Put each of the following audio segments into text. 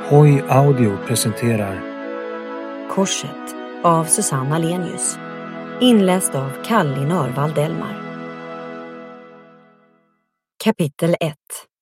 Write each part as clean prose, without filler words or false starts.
Hoi Audio presenterar Korset av Susanna Lenius. Inläst av Kalle Nörvald Delmar. Kapitel 1.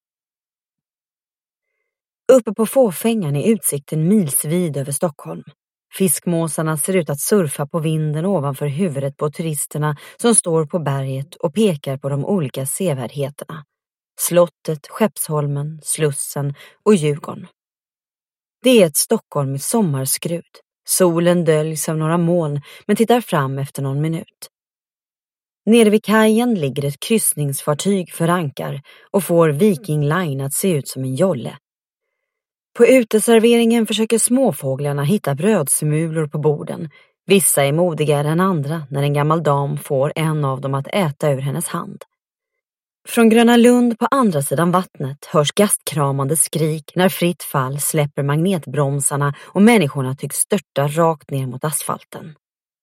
Uppe på fåfängan är utsikten milsvid över Stockholm. Fiskmåsarna ser ut att surfa på vinden ovanför huvudet på turisterna som står på berget och pekar på de olika sevärdheterna. Slottet, Skeppsholmen, Slussen och Djurgården. Det är ett Stockholm i sommarskrud. Solen döljs av några moln men tittar fram efter någon minut. Nere vid kajen ligger ett kryssningsfartyg för ankar och får Viking Line att se ut som en jolle. På uteserveringen försöker småfåglarna hitta brödsmulor på borden. Vissa är modigare än andra när en gammal dam får en av dem att äta ur hennes hand. Från Gröna Lund på andra sidan vattnet hörs gastkramande skrik när fritt fall släpper magnetbromsarna och människorna tycks störta rakt ner mot asfalten.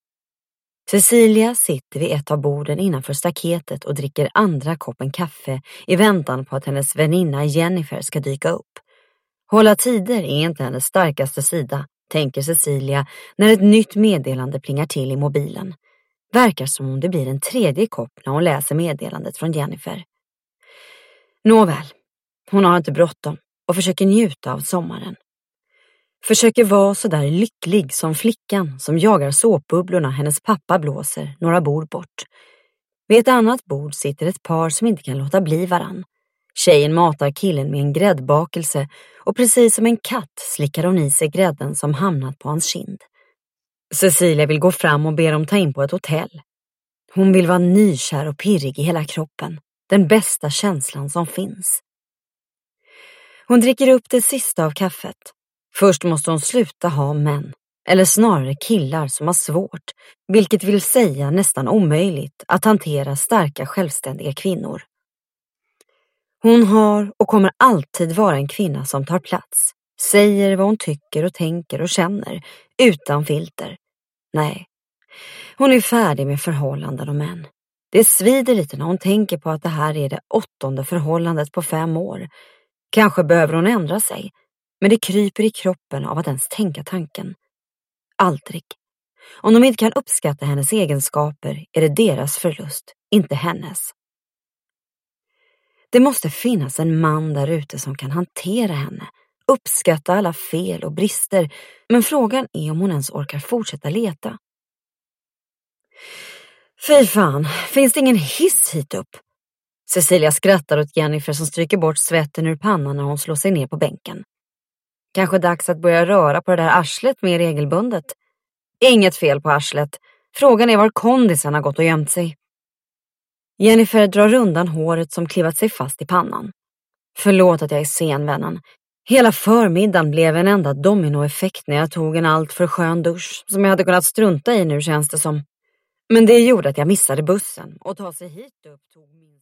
Cecilia sitter vid ett av borden innanför staketet och dricker andra koppen kaffe i väntan på att hennes väninna Jennifer ska dyka upp. Hålla tider är inte hennes starkaste sida, tänker Cecilia när ett nytt meddelande plingar till i mobilen. Verkar som om det blir en tredje kopp när hon läser meddelandet från Jennifer. Nåväl, hon har inte bråttom och försöker njuta av sommaren. Försöker vara så där lycklig som flickan som jagar såpbubblorna hennes pappa blåser några bord bort. Vid ett annat bord sitter ett par som inte kan låta bli varann. Tjejen matar killen med en gräddbakelse och precis som en katt slickar hon i sig grädden som hamnat på hans kind. Cecilia vill gå fram och be dem ta in på ett hotell. Hon vill vara nykär och pirrig i hela kroppen. Den bästa känslan som finns. Hon dricker upp det sista av kaffet. Först måste hon sluta ha män, eller snarare killar som har svårt, vilket vill säga nästan omöjligt att hantera starka självständiga kvinnor. Hon har och kommer alltid vara en kvinna som tar plats, säger vad hon tycker och tänker och känner, utan filter. Nej, hon är färdig med förhållanden och män. Det svider lite när hon tänker på att det här är det 8:e förhållandet på 5 år. Kanske behöver hon ändra sig, men det kryper i kroppen av att ens tänka tanken. Aldrig. Om de inte kan uppskatta hennes egenskaper är det deras förlust, inte hennes. Det måste finnas en man där ute som kan hantera henne, uppskatta alla fel och brister, men frågan är om hon ens orkar fortsätta leta. Fy fan, finns det ingen hiss hit upp? Cecilia skrattar åt Jennifer som stryker bort svetten ur pannan när hon slår sig ner på bänken. Kanske dags att börja röra på det där arslet mer regelbundet. Inget fel på arslet. Frågan är var kondisen har gått och gömt sig. Jennifer drar undan håret som klivat sig fast i pannan. Förlåt att jag är sen, vännen. Hela förmiddagen blev en enda dominoeffekt när jag tog en allt för skön dusch som jag hade kunnat strunta i nu, känns det som. Men det gjorde att jag missade bussen och ta sig hit upp tog min...